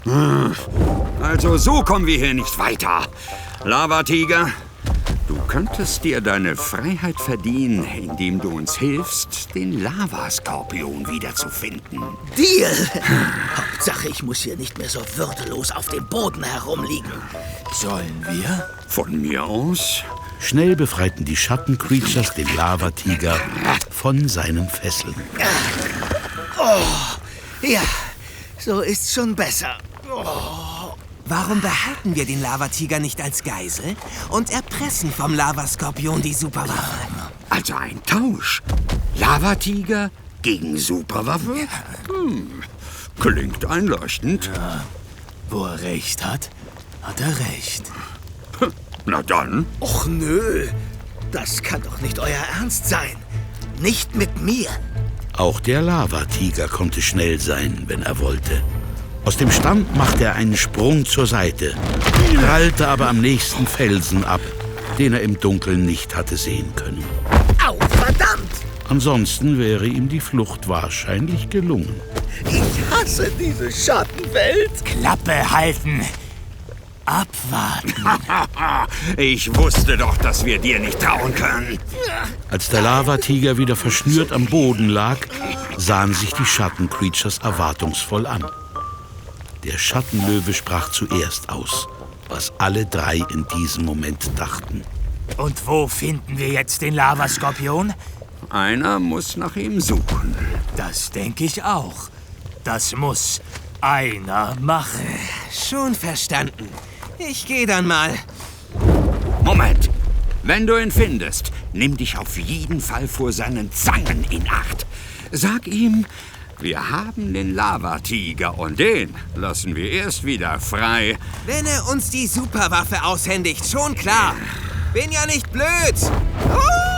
Also so kommen wir hier nicht weiter. Lavatiger, du könntest dir deine Freiheit verdienen, indem du uns hilfst, den Lavaskorpion wiederzufinden. Deal! Hauptsache, ich muss hier nicht mehr so würdelos auf dem Boden herumliegen. Sollen wir? Von mir aus? Schnell befreiten die Schattencreatures den Lavatiger von seinen Fesseln. Ja, so ist's schon besser. Warum behalten wir den Lavatiger nicht als Geisel und erpressen vom Lavaskorpion die Superwaffe? Also ein Tausch. Lavatiger gegen Superwaffe? Klingt einleuchtend. Wo er recht hat, hat er recht. Na dann. Och nö, das kann doch nicht euer Ernst sein. Nicht mit mir. Auch der Lavatiger konnte schnell sein, wenn er wollte. Aus dem Stand machte er einen Sprung zur Seite, prallte aber am nächsten Felsen ab, den er im Dunkeln nicht hatte sehen können. Au, verdammt! Ansonsten wäre ihm die Flucht wahrscheinlich gelungen. Ich hasse diese Schattenwelt. Klappe halten. Abwarten. Ich wusste doch, dass wir dir nicht trauen können. Als der Lavatiger wieder verschnürt am Boden lag, sahen sich die Schattencreatures erwartungsvoll an. Der Schattenlöwe sprach zuerst aus, was alle drei in diesem Moment dachten. Und wo finden wir jetzt den Lavaskorpion? Einer muss nach ihm suchen. Das denke ich auch. Das muss einer machen. Schon verstanden. Ich gehe dann mal. Moment. Wenn du ihn findest, nimm dich auf jeden Fall vor seinen Zangen in Acht. Sag ihm, wir haben den Lavatiger und den lassen wir erst wieder frei. Wenn er uns die Superwaffe aushändigt, schon klar. Bin ja nicht blöd.